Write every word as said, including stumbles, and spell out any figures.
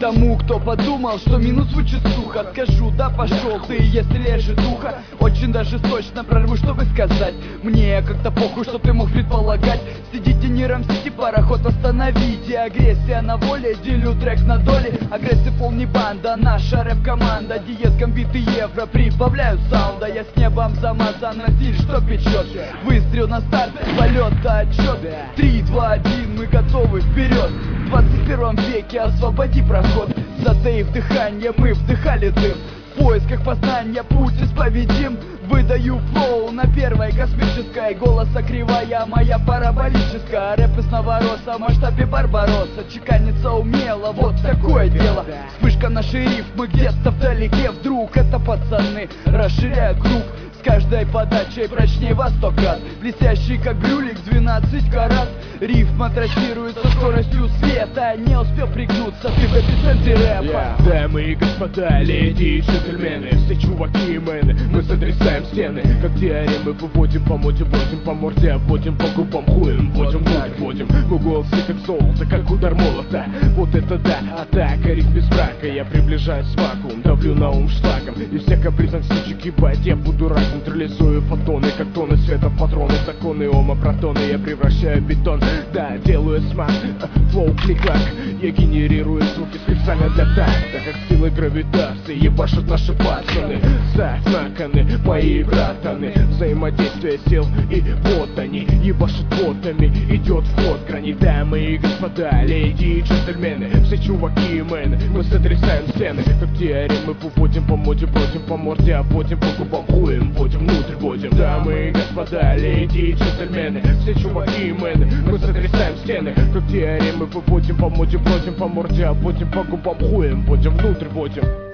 Тому, кто подумал, что минус звучит сухо, скажу: да пошел ты, если режет ухо. Очень даже сочно прорву, чтобы сказать: мне как-то похуй, что ты мог предполагать. Сидите не рамсите, пароход остановите. Агрессия на воле, делю трек на доли. Агрессия полный банда, наша рэп-команда. Диез, гамбит и евро, прибавляю саунда. Я с небом замазан на стиль, что печет. Выстрел на старт, полета отчет. Три, два, один, мы готовы, вперед. В двадцать первом веке освободи проход. Затаив дыхание, мы вдыхали дым. В поисках познания путь исповедим. Выдаю флоу на первой космической. Голоса кривая, моя параболическая. Рэп из Новороса в масштабе Барбаросса. Чеканится умело, вот такое дело. Вспышка нашей рифмы где-то вдалеке. Вдруг это пацаны расширяют круг. С каждой подачей прочнее во сто крат. Блестящий как брюлик, двенадцать карат. Рифма трассирует со скоростью света. Не успел пригнуться, ты в эпицентре рэпа. yeah. Дамы и господа, леди и джентльмены, все чуваки и мэны, мы сотрясаем стены. Как теоремы выводим, по моде бродим, по морде обводим, по губам хуем вводим, внутрь вводим. Мы голосы как золото, как удар молота. Вот это да, атака, риф без брака. Я приближаюсь в вакуум, давлю на ум шлагом. Из всех капризных птичек ебать, я буду рак. Нейтрализую фотоны, как тоны света, патроны, законы ома, протоны. Я превращаю бетон, да, делаю смак, флоу, клик-клак. Я генерирую звуки специально для так. Так как силы гравитации ебашут наши пацаны. Ставь на коны, мои братаны. Взаимодействие сил, и вот они ебашут ботами. Идет вход грани. Дамы и господа, леди и джентльмены, все чуваки и мэны, мы сотрясаем стены. Как теоремы выводим, по моде бродим, по морде обводим, по губам хуем вводим, внутрь вводим. Дамы и господа, леди и джентльмены, все чуваки и мэны, мы сотрясаем стены. Как теоремы выводим, по моде бродим, по морде обводим, по губам хуем вводим, внутрь вводим.